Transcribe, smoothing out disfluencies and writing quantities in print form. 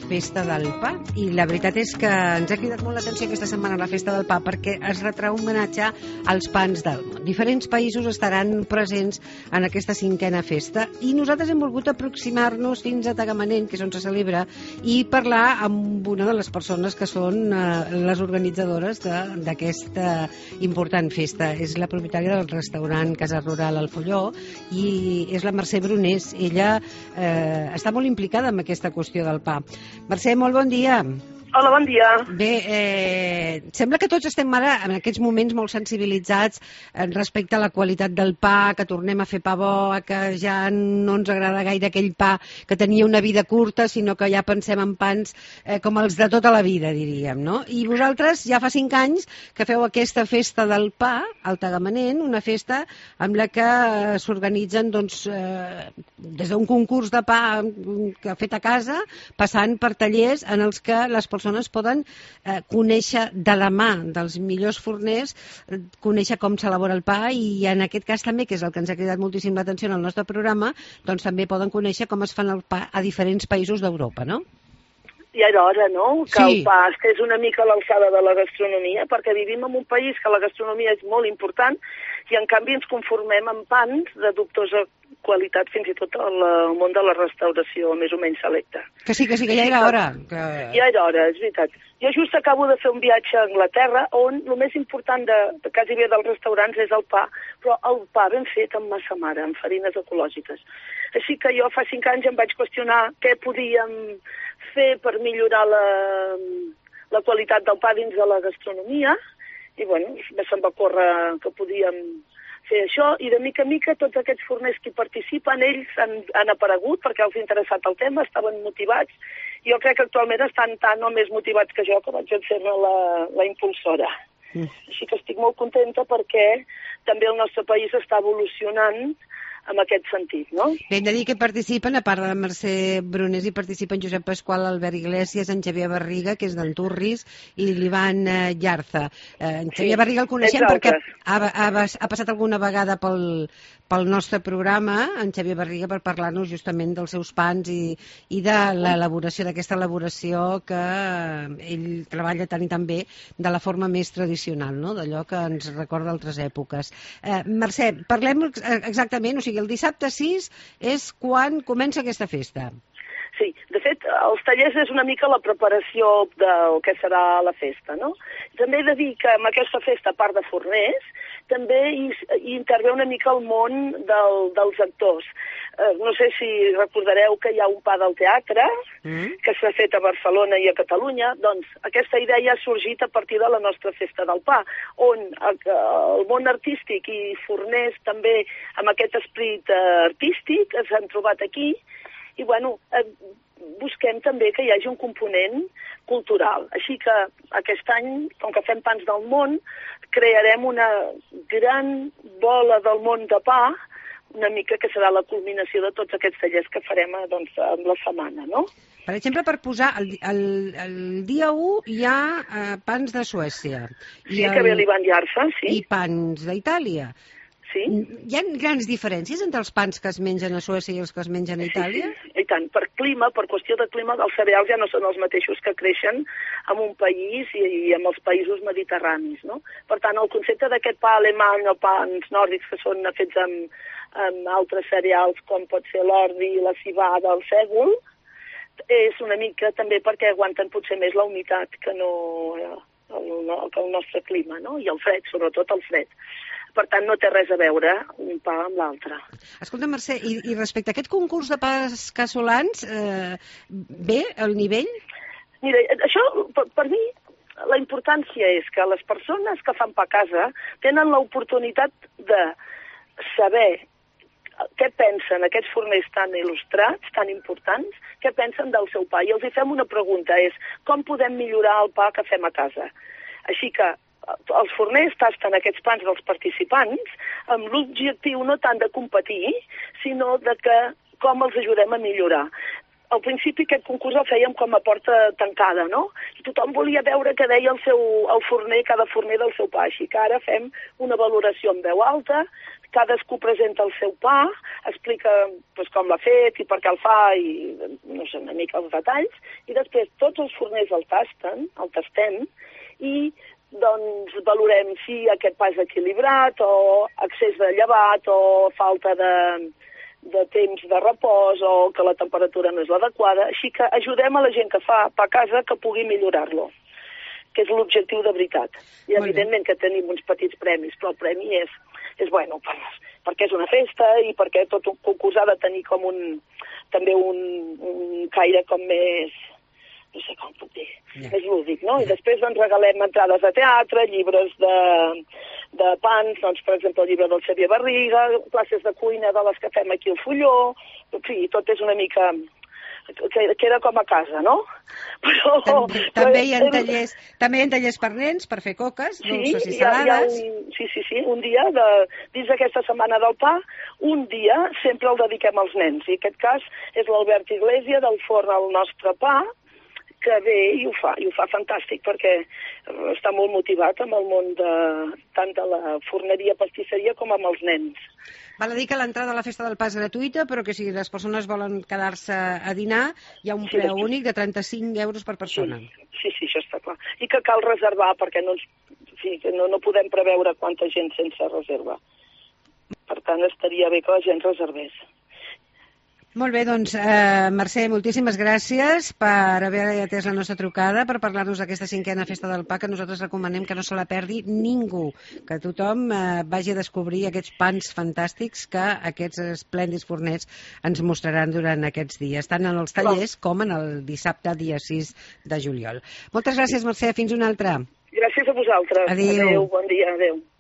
Festa del Pa, i la veritat és que ens ha cridat molt l'atenció aquesta setmana la Festa del Pa perquè es retrà un homenatge als pans del món. Diferents països estaran presents en aquesta 5a festa i nosaltres hem volgut aproximar-nos fins a Tagamanent, que és on se celebra, i parlar amb una de les persones que són les organitzadores d'aquesta important festa. És la propietària del restaurant Casa Rural al Folló i és la Mercè Brunés. Ella està molt implicada en aquesta qüestió del pa. Mercè, molt bon dia. Hola, bon dia. Bé, sembla que tots estem ara en aquests moments molt sensibilitzats respecte a la qualitat del pa, que tornem a fer pa bo, que ja no ens agrada gaire aquell pa que tenia una vida curta, sinó que ja pensem en pans com els de tota la vida, diríem, no? I vosaltres ja fa 5 anys que feu aquesta festa del pa al Tagamanent, una festa amb la que s'organitzen doncs, des d'un concurs de pa que ha fet a casa, passant per tallers en els que les persones poden conèixer de la mà dels millors forners, conèixer com s'elabora el pa, i en aquest cas també, que és el que ens ha cridat moltíssim l'atenció en el nostre programa, doncs també poden conèixer com es fan el pa a diferents països d'Europa, no? Ja era hora, no?, que sí. El pa és una mica a l'alçada de la gastronomia, perquè vivim en un país que la gastronomia és molt important i en canvi ens conformem amb pans de dubtosa qualitat, fins i tot al món de la restauració més o menys selecta. Que sí, ja era hora. Ja era hora, és veritat. Jo just acabo de fer un viatge a Anglaterra on el més important de quasi bé dels restaurants és el pa, però el pa ben fet amb massa mare, amb farines ecològiques. Així que jo fa 5 anys em vaig qüestionar què podíem fer per millorar la qualitat del pa dins de la gastronomia, i bueno, se'm va córrer que podíem fer això, i de mica en mica tots aquests forners que hi participen, ells han aparegut perquè els ha interessat el tema, estaven motivats. Jo crec que actualment estan tan o més motivats que jo, que vaig ser-ne la impulsora. Així que estic molt contenta perquè també el nostre país està evolucionant en aquest sentit, no? Bé, hem de dir que participen, a part de la Mercè Brunés, hi participen Josep Pasqual, Albert Iglesias, en Xavier Barriga, que és d'Anturris, i l'Ivan Llarza. En Xavier Barriga el coneixem perquè ha passat alguna vegada pel nostre programa, en Xavier Barriga, per parlar-nos justament dels seus pans i de l'elaboració, d'aquesta elaboració que ell treballa tant i tan bé de la forma més tradicional, no?, d'allò que ens recorda altres èpoques. Mercè, parlem exactament, o sigui, el dissabte 6 és quan comença aquesta festa. Sí, de fet, els tallers és una mica la preparació del que serà la festa, no? També he de dir que en aquesta festa, a part de forners, també hi intervé una mica el món dels actors. No sé si recordareu que hi ha un pa del teatre, que s'ha fet a Barcelona i a Catalunya. Doncs aquesta idea ha sorgit a partir de la nostra festa del pa, on el món artístic i forners també amb aquest esperit artístic s'han trobat aquí. I, bueno, busquem també que hi hagi un component cultural. Així que aquest any, com que fem pans del món, crearem una gran bola del món de pa, una mica que serà la culminació de tots aquests tallers que farem amb la setmana, no? Per exemple, per posar, el dia 1 hi ha pans de Suècia. Sí, que ve l'Ivan Llarza, sí. I pans d'Itàlia. Sí. Hi ha grans diferències entre els pans que es mengen a Suècia i els que es mengen a Itàlia? Sí, i tant. Per clima, per qüestió de clima, els cereals ja no són els mateixos que creixen en un país i en els països mediterranis, no? Per tant, el concepte d'aquest pa alemany o pans nòrdics que són fets amb altres cereals, com pot ser l'ordi, la civada, el sègol, és una mica també perquè aguanten potser més la humitat que el nostre clima, no? I el fred, sobretot el fred. Per tant, no té res a veure un pa amb l'altre. Escolta, Mercè, i respecte a aquest concurs de pas casolans, bé, el nivell? Mira, això, per mi, la importància és que les persones que fan pa a casa tenen l'oportunitat de saber què pensen aquests forners tan il·lustrats, tan importants, què pensen del seu pa. I els hi fem una pregunta, és com podem millorar el pa que fem a casa? Així que els forners tasten aquests pans dels participants amb l'objectiu no tant de competir, sinó de que com els ajudem a millorar. al principi aquest concurs el fèiem com a porta tancada, no? I tothom volia veure què deia el forner, cada forner del seu pa. Així que ara fem una valoració en veu alta, cadascú presenta el seu pa, explica doncs, com l'ha fet i per què el fa i no sé, una mica els detalls, i després tots els forners el tastem i doncs valorem si aquest pa és equilibrat o excés de llevat o falta de temps de repòs o que la temperatura no és l'adequada. Així que ajudem a la gent que fa pa a casa que pugui millorar-lo, que és l'objectiu de veritat. I evidentment que tenim uns petits premis, però el premi és bueno, perquè és una festa i perquè tot un concurs ha de tenir com també un caire com més, no sé com puc dir, més lúdic, no? I després doncs regalem entrades de teatre, llibres de pans, doncs per exemple el llibre del Xavier Barriga, classes de cuina de les que fem aquí al Fulló, en fi, tot és una mica queda com a casa, no? Però també hi ha tallers per nens, per fer coques, dolces i salades. Sí, un dia, dins d'aquesta setmana del pa, un dia sempre el dediquem als nens. I en aquest cas és l'Albert Iglesia del Forn al Nostre Pa, que ve i ho fa fantàstic perquè està molt motivat amb el món tant de la forneria, pastisseria com amb els nens. Val a dir que l'entrada a la Festa del Pa és gratuïta, però que si les persones volen quedar-se a dinar, hi ha un preu únic de 35 euros per persona. Sí, això està clar. I que cal reservar, perquè no podem preveure quanta gent sense reserva. Per tant, estaria bé que la gent reservés. Molt bé, doncs, Mercè, moltíssimes gràcies per haver atès la nostra trucada, per parlar-nos d'aquesta 5a Festa del Pa, que nosaltres recomanem que no se la perdi ningú, que tothom vagi a descobrir aquests pans fantàstics que aquests esplèndids forners ens mostraran durant aquests dies, tant en els tallers com en el dissabte, dia 6 de juliol. Moltes gràcies, Mercè, fins una altra. Gràcies a vosaltres. Adéu. Adéu, bon dia, adéu.